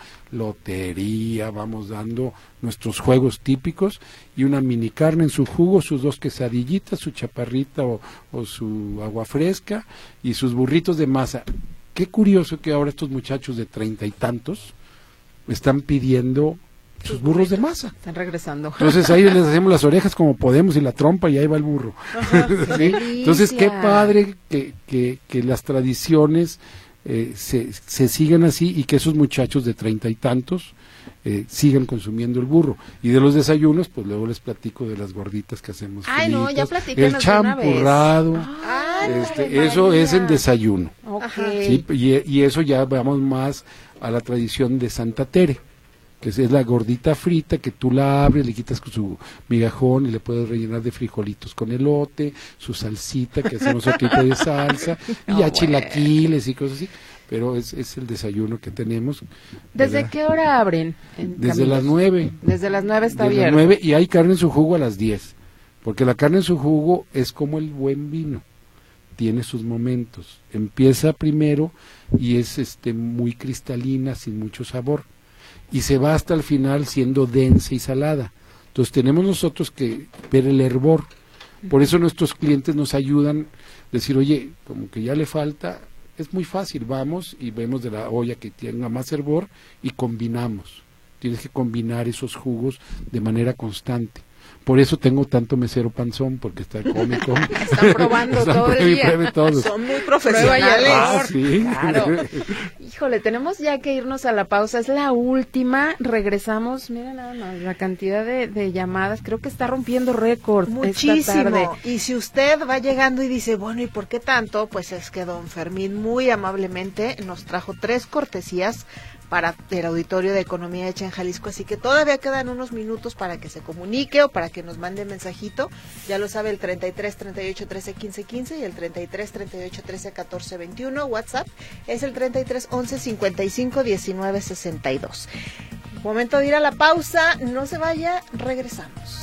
[SPEAKER 4] lotería, vamos dando nuestros juegos típicos y una mini carne en su jugo, sus dos quesadillitas, su chaparrita o, o su agua fresca y sus burritos de masa. Qué curioso que ahora estos muchachos de treinta y tantos están pidiendo sus burros de masa.
[SPEAKER 2] Están regresando.
[SPEAKER 4] Entonces ahí les hacemos las orejas como podemos y la trompa y ahí va el burro.
[SPEAKER 2] Ajá,
[SPEAKER 4] ¿sí? Entonces qué padre que, que, que las tradiciones eh, se, se sigan así y que esos muchachos de treinta y tantos eh, sigan consumiendo el burro. Y de los desayunos, pues luego les platico de las gorditas que hacemos.
[SPEAKER 2] Ay,
[SPEAKER 4] fritas,
[SPEAKER 2] no, ya platícanos
[SPEAKER 4] el champurrado,
[SPEAKER 2] ah,
[SPEAKER 4] este, eso es en desayuno.
[SPEAKER 2] Okay.
[SPEAKER 4] ¿Sí? Y, y eso ya vamos más a la tradición de Santa Tere, que es la gordita frita que tú la abres, le quitas su migajón y le puedes rellenar de frijolitos con elote, su salsita, que hacemos otro tipo de salsa, y ya oh, chilaquiles y cosas así, pero es, es el desayuno que tenemos.
[SPEAKER 2] ¿Desde
[SPEAKER 4] ¿verdad?
[SPEAKER 2] qué hora abren?
[SPEAKER 4] Desde
[SPEAKER 2] Caminos?
[SPEAKER 4] las nueve.
[SPEAKER 2] Desde las nueve está
[SPEAKER 4] Desde
[SPEAKER 2] abierto.
[SPEAKER 4] las nueve, y hay carne en su jugo a las diez, porque la carne en su jugo es como el buen vino, tiene sus momentos, empieza primero y es este muy cristalina, sin mucho sabor, y se va hasta el final siendo densa y salada. Entonces tenemos nosotros que ver el hervor. Por eso nuestros clientes nos ayudan a decir, oye, como que ya le falta, es muy fácil, vamos y vemos de la olla que tenga más hervor y combinamos. Tienes que combinar esos jugos de manera constante. Por eso tengo tanto mesero panzón, porque está cómico.
[SPEAKER 2] Están probando Están todo el día.
[SPEAKER 4] Todos.
[SPEAKER 3] Son muy profesionales.
[SPEAKER 4] Ah, sí.
[SPEAKER 2] Claro. Híjole, tenemos ya que irnos a la pausa. Es la última. Regresamos. Mira nada más la cantidad de, de llamadas. Creo que está rompiendo récord.
[SPEAKER 3] Muchísimo.
[SPEAKER 2] Esta tarde.
[SPEAKER 3] Y si usted va llegando y dice, bueno, ¿y por qué tanto? Pues es que don Fermín muy amablemente nos trajo tres cortesías para el auditorio de Economía Hecha en Jalisco, así que todavía quedan unos minutos para que se comunique o para que nos mande mensajito, ya lo sabe, el treinta y tres, treinta y ocho, trece, quince, quince y el treinta y tres, treinta y ocho, trece, catorce, veintiuno, WhatsApp es el treinta y tres, once, cincuenta y cinco, diecinueve, sesenta y dos. Momento de ir a la pausa, no se vaya, regresamos.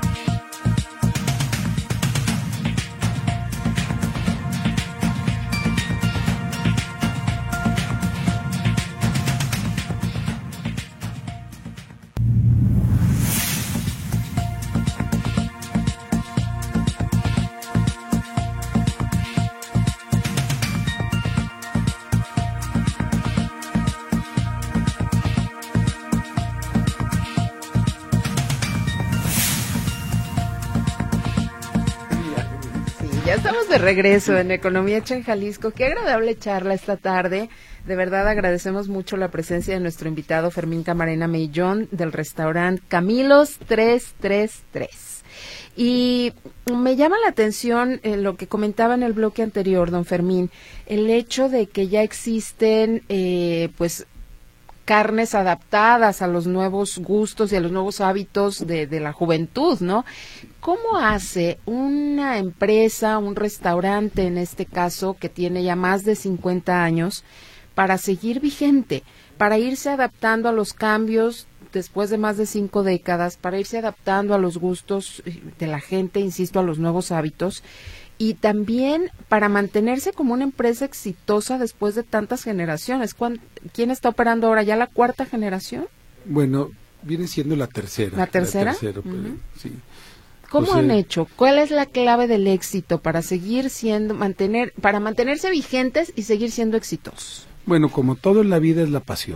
[SPEAKER 2] Ya estamos de regreso en Economía Hecha en Jalisco. Qué agradable charla esta tarde. De verdad agradecemos mucho la presencia de nuestro invitado Fermín Camarena Mellón del restaurante Camilos trescientos treinta y tres. Y me llama la atención eh, lo que comentaba en el bloque anterior, don Fermín, el hecho de que ya existen eh, pues carnes adaptadas a los nuevos gustos y a los nuevos hábitos de, de la juventud, ¿no? ¿Cómo hace una empresa, un restaurante en este caso, que tiene ya más de cincuenta años, para seguir vigente, para irse adaptando a los cambios después de más de cinco décadas, para irse adaptando a los gustos de la gente, insisto, a los nuevos hábitos, y también para mantenerse como una empresa exitosa después de tantas generaciones? ¿Quién está operando ahora? ¿Ya la cuarta generación?
[SPEAKER 4] Bueno, viene siendo la tercera.
[SPEAKER 2] ¿La tercera?
[SPEAKER 4] La tercera,
[SPEAKER 2] uh-huh.
[SPEAKER 4] sí.
[SPEAKER 2] ¿Cómo
[SPEAKER 4] o sea,
[SPEAKER 2] han hecho? ¿Cuál es la clave del éxito para seguir siendo, mantener, para mantenerse vigentes y seguir siendo exitosos?
[SPEAKER 4] Bueno, como todo en la vida es la pasión.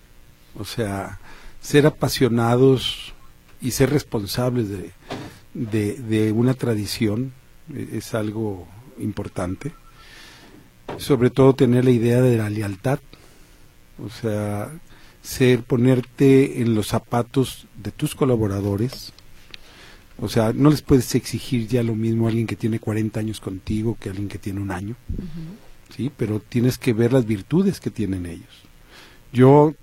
[SPEAKER 4] O sea, ser apasionados y ser responsables de, de, de una tradición es algo importante. Sobre todo tener la idea de la lealtad. O sea, ser, ponerte en los zapatos de tus colaboradores. O sea, no les puedes exigir ya lo mismo a alguien que tiene cuarenta años contigo que a alguien que tiene un año. Uh-huh. Sí, pero tienes que ver las virtudes que tienen ellos. Yo,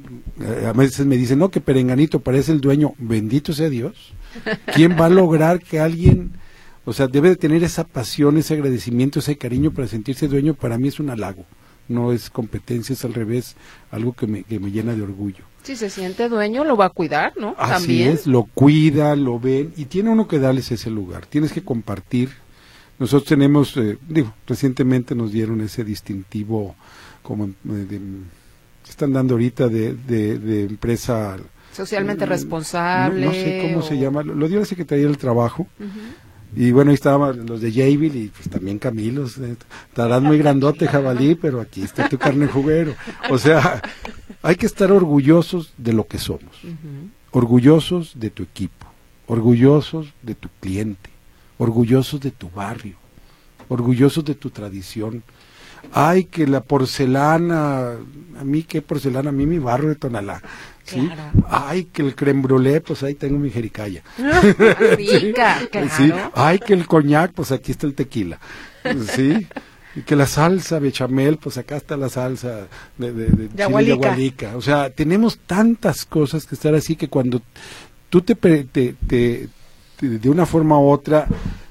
[SPEAKER 4] a veces me dicen, no, que Perenganito parece el dueño. Bendito sea Dios. ¿Quién va a lograr que alguien, o sea, debe de tener esa pasión, ese agradecimiento, ese cariño para sentirse dueño? Para mí es un halago. No es competencia, es al revés, algo que me, que me llena de orgullo.
[SPEAKER 2] Si se siente dueño, lo va a cuidar, ¿no?
[SPEAKER 4] Así
[SPEAKER 2] También.
[SPEAKER 4] es, lo cuida, lo ven, y tiene uno que darles ese lugar, tienes que compartir. Nosotros tenemos, eh, digo, recientemente nos dieron ese distintivo, como eh, de, están dando ahorita de, de, de empresa...
[SPEAKER 2] Socialmente eh, responsable.
[SPEAKER 4] No, no sé cómo
[SPEAKER 2] o...
[SPEAKER 4] se llama, lo dio la Secretaría del Trabajo.
[SPEAKER 2] Uh-huh.
[SPEAKER 4] Y bueno, ahí estaban los de Jabil y pues también Camilos. Eh, estarás muy grandote, jabalí, pero aquí está tu carne juguero. O sea, hay que estar orgullosos de lo que somos. Uh-huh. Orgullosos de tu equipo. Orgullosos de tu cliente. Orgullosos de tu barrio. Orgullosos de tu tradición. Ay, que la porcelana, a mí qué porcelana, a mí mi barrio de Tonalá. ¿Sí? Claro. Ay, que el crème brûlée, pues ahí tengo mi jericaya.
[SPEAKER 2] Rica,
[SPEAKER 4] ¿sí?
[SPEAKER 2] claro.
[SPEAKER 4] ¿Sí? Ay, que el coñac, pues aquí está el tequila. ¿Sí? Y que la salsa bechamel, pues acá está la salsa de, de, de
[SPEAKER 2] Yagualica.
[SPEAKER 4] chile yagualica. O sea, tenemos tantas cosas que estar así que cuando tú te, te, te, te de una forma u otra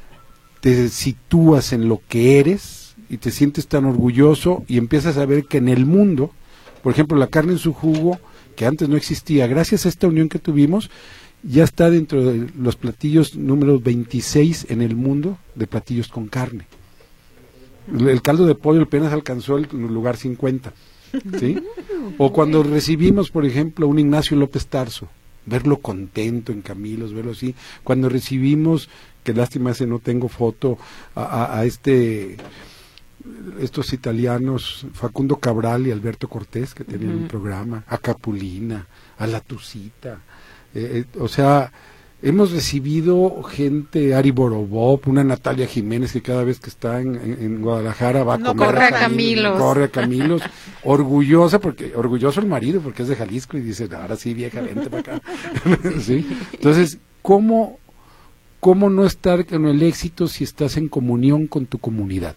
[SPEAKER 4] te sitúas en lo que eres y te sientes tan orgulloso y empiezas a ver que en el mundo, por ejemplo, la carne en su jugo, que antes no existía, gracias a esta unión que tuvimos, ya está dentro de los platillos número veintiséis en el mundo de platillos con carne. El, el caldo de pollo apenas alcanzó el lugar cincuenta, ¿sí? O cuando recibimos, por ejemplo, un Ignacio López Tarso, verlo contento en Camilos, verlo así. Cuando recibimos, que lástima ese no tengo foto, a, a, a este... estos italianos, Facundo Cabral y Alberto Cortés, que tenían uh-huh. un programa, a Capulina, a La Tucita, eh, eh, o sea, hemos recibido gente, Ari Borobov, una Natalia Jiménez que cada vez que está en, en, en Guadalajara va a
[SPEAKER 2] no,
[SPEAKER 4] comer
[SPEAKER 2] corre
[SPEAKER 4] a
[SPEAKER 2] Camilos,
[SPEAKER 4] corre a Camilos, orgullosa, porque orgulloso el marido, porque es de Jalisco, y dice, ahora sí, vieja, vente para acá. ¿Sí? Entonces, ¿cómo, ¿cómo no estar con el éxito si estás en comunión con tu comunidad?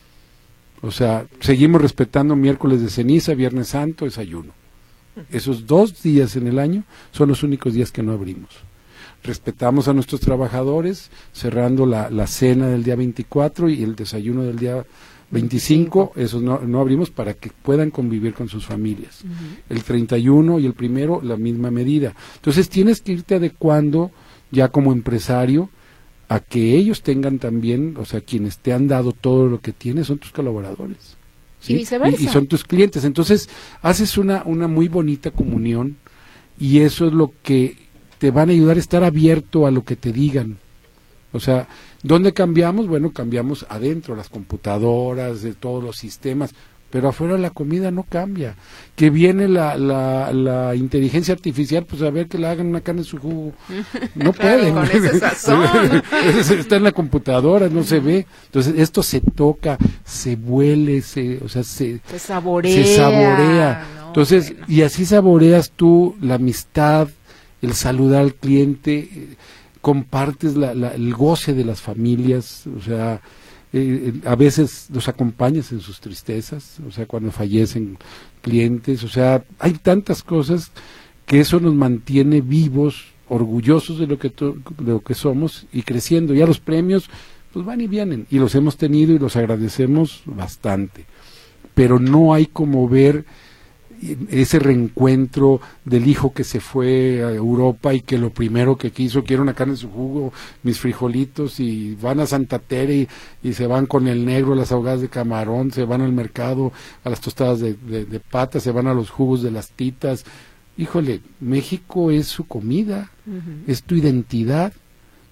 [SPEAKER 4] O sea, seguimos respetando miércoles de ceniza, viernes santo, desayuno. Esos dos días en el año son los únicos días que no abrimos. Respetamos a nuestros trabajadores, cerrando la, la cena del día veinticuatro y el desayuno del día veinticinco, esos no, no abrimos para que puedan convivir con sus familias. Uh-huh. El treinta y uno y el primero, la misma medida. Entonces tienes que irte adecuando ya como empresario a que ellos tengan también, o sea, quienes te han dado todo lo que tienes son tus colaboradores, ¿sí?
[SPEAKER 2] Y viceversa.
[SPEAKER 4] Y, y son tus clientes. Entonces, haces una, una muy bonita comunión y eso es lo que te van a ayudar a estar abierto a lo que te digan. O sea, ¿dónde cambiamos? Bueno, cambiamos adentro, las computadoras, de todos los sistemas, pero afuera la comida no cambia. Que viene la, la, la inteligencia artificial, pues a ver que le hagan una carne en su jugo. No pueden.
[SPEAKER 2] Con ese sazón.
[SPEAKER 4] Está en la computadora, no se ve. Entonces esto se toca, se huele, se, o sea, se,
[SPEAKER 2] se saborea.
[SPEAKER 4] Se saborea. No, Entonces, bueno. Y así saboreas tú la amistad, el saludar al cliente, compartes la, la, el goce de las familias, o sea, Eh, a veces los acompañas en sus tristezas, o sea, cuando fallecen clientes, o sea, hay tantas cosas que eso nos mantiene vivos, orgullosos de lo que to, de lo que somos y creciendo. Ya los premios pues van y vienen y los hemos tenido y los agradecemos bastante, pero no hay como ver ese reencuentro del hijo que se fue a Europa y que lo primero que quiso, quiero una carne en su jugo, mis frijolitos, y van a Santa Tere y, y se van con el negro, las ahogadas de camarón, se van al mercado a las tostadas de, de, de pata, se van a los jugos de las titas. Híjole, México es su comida, uh-huh. es tu identidad.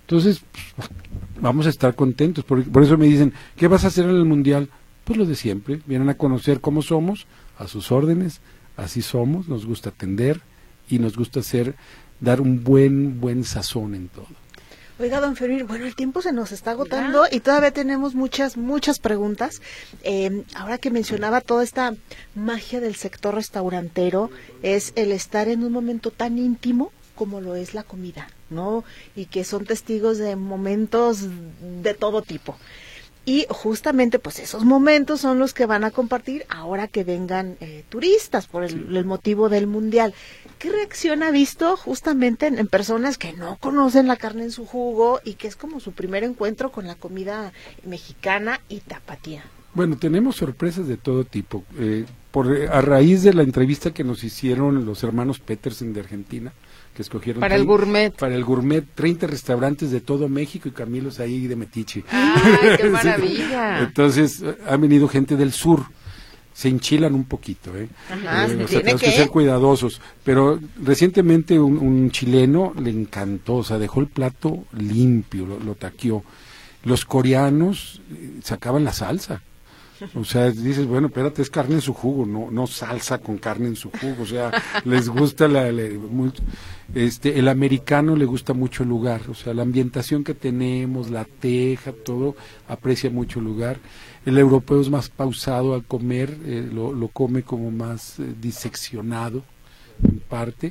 [SPEAKER 4] Entonces, pues, vamos a estar contentos. Por, por eso me dicen, ¿qué vas a hacer en el Mundial? Pues lo de siempre, vienen a conocer cómo somos, a sus órdenes, así somos, nos gusta atender y nos gusta hacer, dar un buen, buen sazón en todo.
[SPEAKER 3] Oiga, don Fermín, bueno, el tiempo se nos está agotando y todavía tenemos muchas, muchas preguntas. Eh, ahora que mencionaba toda esta magia del sector restaurantero, es el estar en un momento tan íntimo como lo es la comida, ¿no? Y que son testigos de momentos de todo tipo. Y justamente, pues esos momentos son los que van a compartir ahora que vengan eh, turistas por el, sí. el motivo del Mundial. ¿Qué reacción ha visto justamente en, en personas que no conocen la carne en su jugo y que es como su primer encuentro con la comida mexicana y tapatía?
[SPEAKER 4] Bueno, tenemos sorpresas de todo tipo. Eh, por a raíz de la entrevista que nos hicieron los hermanos Petersen de Argentina, que escogieron
[SPEAKER 2] para treinta, el gourmet
[SPEAKER 4] para el gourmet treinta restaurantes de todo México y Camilos ahí de Metiche.
[SPEAKER 2] ¡Ay, qué maravilla!
[SPEAKER 4] Entonces ha venido gente del sur, se enchilan un poquito, ¿eh?
[SPEAKER 3] Ajá,
[SPEAKER 4] eh o sea, tenemos que... que ser cuidadosos, pero recientemente un, un chileno le encantó, o sea, dejó el plato limpio, lo, lo taqueó. Los coreanos eh, sacaban la salsa. O sea, dices, bueno, espérate, es carne en su jugo, no no salsa con carne en su jugo, o sea, les gusta la, la muy, este el americano le gusta mucho el lugar, o sea, la ambientación que tenemos, la teja, todo, aprecia mucho el lugar. El europeo es más pausado al comer, eh, lo, lo come como más eh, diseccionado en parte,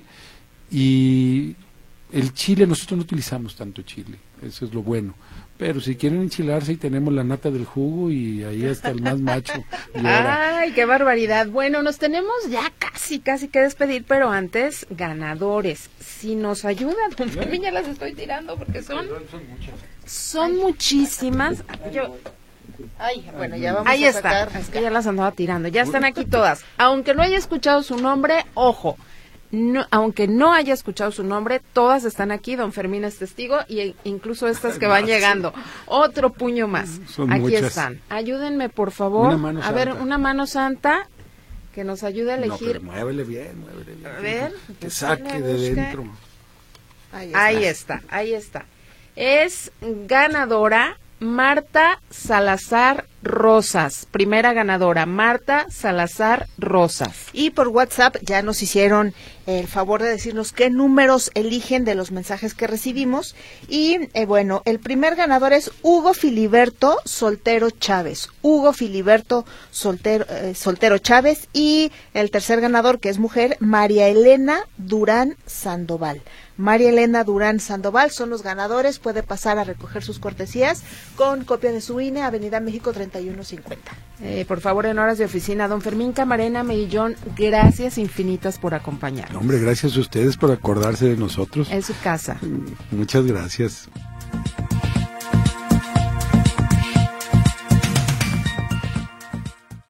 [SPEAKER 4] y el chile, nosotros no utilizamos tanto chile, eso es lo bueno. Pero si quieren enchilarse, y tenemos la nata del jugo y ahí está el más macho.
[SPEAKER 2] ¡Ay, qué barbaridad! Bueno, nos tenemos ya casi, casi que despedir, pero antes, ganadores. Si nos ayudan, don Fermín, ya las estoy tirando porque son... Son muchas. Son muchísimas. Yo...
[SPEAKER 3] Ay, bueno, ya vamos
[SPEAKER 2] ahí
[SPEAKER 3] a
[SPEAKER 2] está,
[SPEAKER 3] sacar.
[SPEAKER 2] Es que ya las andaba tirando. Ya están aquí todas. Aunque no haya escuchado su nombre, ojo. No, aunque no haya escuchado su nombre, todas están aquí, don Fermín es testigo, y incluso estas que van llegando. Otro puño más.
[SPEAKER 4] Son
[SPEAKER 2] aquí
[SPEAKER 4] muchas.
[SPEAKER 2] Están. Ayúdenme, por favor.
[SPEAKER 4] Una mano
[SPEAKER 2] a
[SPEAKER 4] santa.
[SPEAKER 2] ver, una mano santa que nos ayude a elegir.
[SPEAKER 4] No, pero muévele bien, muévele bien.
[SPEAKER 2] A ver.
[SPEAKER 4] Que saque de dentro.
[SPEAKER 2] Ahí está. ahí está, ahí está. Es ganadora Marta Salazar Rosas, primera ganadora, Marta Salazar Rosas.
[SPEAKER 3] Y por WhatsApp ya nos hicieron el favor de decirnos qué números eligen de los mensajes que recibimos. Y eh, bueno, el primer ganador es Hugo Filiberto Soltero Chávez. Hugo Filiberto Soltero, eh, Soltero Chávez. Y el tercer ganador, que es mujer, María Elena Durán Sandoval. María Elena Durán Sandoval son los ganadores. Puede pasar a recoger sus cortesías con copia de su I N E, Avenida México treinta y uno cincuenta.
[SPEAKER 2] Eh, por favor, en horas de oficina. Don Fermín Camarena Medillón, gracias infinitas por acompañarnos.
[SPEAKER 4] Hombre, gracias a ustedes por acordarse de nosotros.
[SPEAKER 2] Es su casa.
[SPEAKER 4] Muchas gracias.